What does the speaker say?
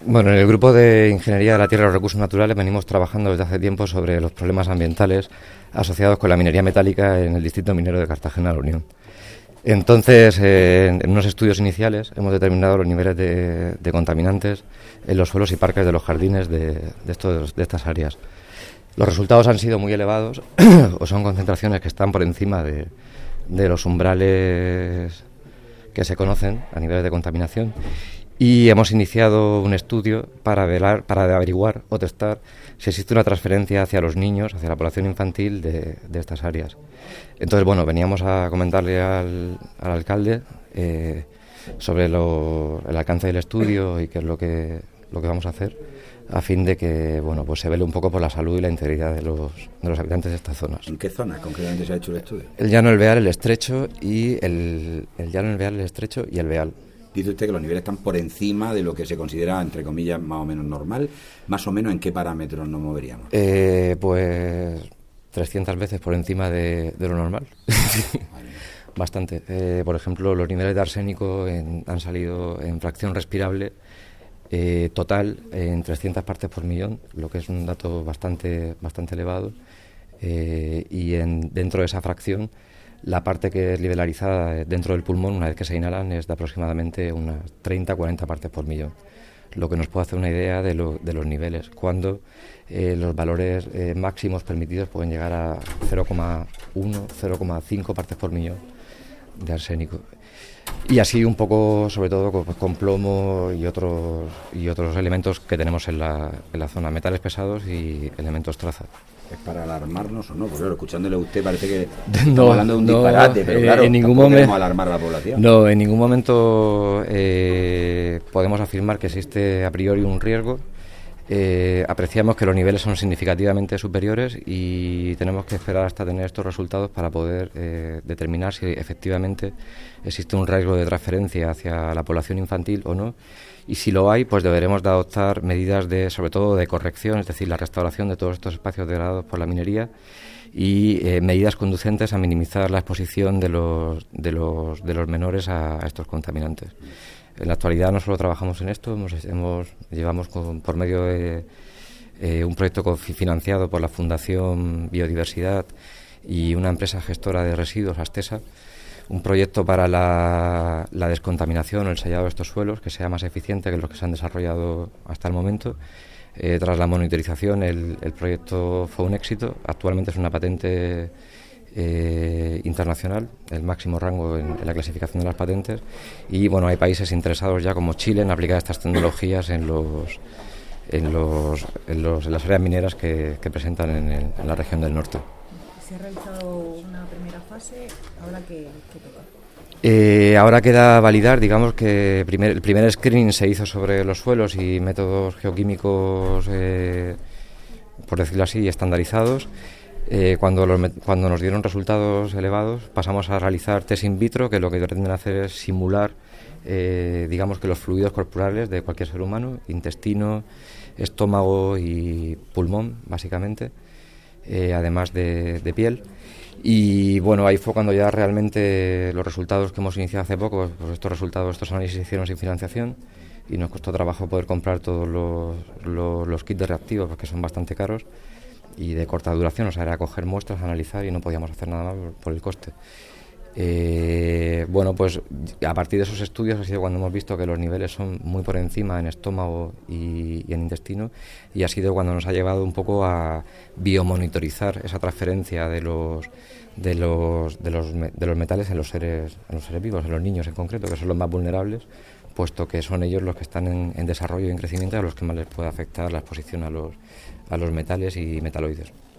Bueno, en el grupo de Ingeniería de la Tierra y los Recursos Naturales venimos trabajando desde hace tiempo sobre los problemas ambientales asociados con la minería metálica en el distrito minero de Cartagena-La Unión. Entonces, en unos estudios iniciales hemos determinado los niveles de contaminantes en los suelos y parques de los jardines de estas áreas. Los resultados han sido muy elevados o son concentraciones que están por encima de los umbrales que se conocen a niveles de contaminación, y hemos iniciado un estudio para averiguar o testar si existe una transferencia hacia los niños, hacia la población infantil de estas áreas. Entonces, bueno, veníamos a comentarle al alcalde sobre el alcance del estudio y qué es lo que vamos a hacer, a fin de que, bueno, pues se vele un poco por la salud y la integridad de los habitantes de estas zonas. ¿En qué zonas concretamente se ha hecho el estudio? El Llano, el Beal, el Estrecho y el Llano, el Beal, el Estrecho y el Beal. Dice usted que los niveles están por encima de lo que se considera, entre comillas, más o menos normal. ¿Más o menos en qué parámetros nos moveríamos? Pues 300 veces por encima de lo normal. Bastante. Por ejemplo, los niveles de arsénico han salido en fracción respirable total en 300 partes por millón, lo que es un dato bastante elevado. Y dentro de esa fracción, la parte que es nivelarizada dentro del pulmón, una vez que se inhalan, es de aproximadamente unas 30-40 partes por millón, lo que nos puede hacer una idea de los niveles, cuando los valores máximos permitidos pueden llegar a 0,1, 0,5 partes por millón de arsénico. Y así un poco, sobre todo con plomo y otros elementos que tenemos en la zona, metales pesados y elementos traza. ¿Es para alarmarnos o no? Porque claro, escuchándole a usted parece que estamos hablando de un disparate, pero claro, en ningún momento queremos alarmar a la población. No, en ningún momento podemos afirmar que existe a priori un riesgo. Apreciamos que los niveles son significativamente superiores y tenemos que esperar hasta tener estos resultados para poder determinar si efectivamente existe un riesgo de transferencia hacia la población infantil o no. Y si lo hay, pues deberemos de adoptar medidas sobre todo de corrección, es decir, la restauración de todos estos espacios degradados por la minería y medidas conducentes a minimizar la exposición de los menores a estos contaminantes. En la actualidad no solo trabajamos en esto, llevamos por medio de un proyecto financiado por la Fundación Biodiversidad y una empresa gestora de residuos, Astesa, un proyecto para la descontaminación o el sellado de estos suelos que sea más eficiente que los que se han desarrollado hasta el momento. Tras la monitorización, el proyecto fue un éxito. Actualmente es una patente internacional, el máximo rango en la clasificación de las patentes, y bueno, hay países interesados ya como Chile en aplicar estas tecnologías en las áreas mineras que presentan en la región del norte. Se ha realizado una primera fase, ¿ahora qué toca? Ahora queda validar, digamos que el primer screening se hizo sobre los suelos y métodos geoquímicos, por decirlo así, estandarizados. Cuando nos dieron resultados elevados, pasamos a realizar test in vitro, que lo que pretenden hacer es simular, digamos que los fluidos corporales de cualquier ser humano, intestino, estómago y pulmón, básicamente, además de piel. Y bueno, ahí fue cuando ya realmente los resultados que hemos iniciado hace poco, pues estos análisis se hicieron sin financiación y nos costó trabajo poder comprar todos los kits de reactivos, porque son bastante caros y de corta duración, o sea, era coger muestras, analizar y no podíamos hacer nada más por el coste. Bueno, pues a partir de esos estudios ha sido cuando hemos visto que los niveles son muy por encima en estómago y en intestino, y ha sido cuando nos ha llevado un poco a biomonitorizar esa transferencia de los metales en los seres vivos, en los niños en concreto, que son los más vulnerables, puesto que son ellos los que están en desarrollo y en crecimiento, a los que más les puede afectar la exposición a los metales y metaloides.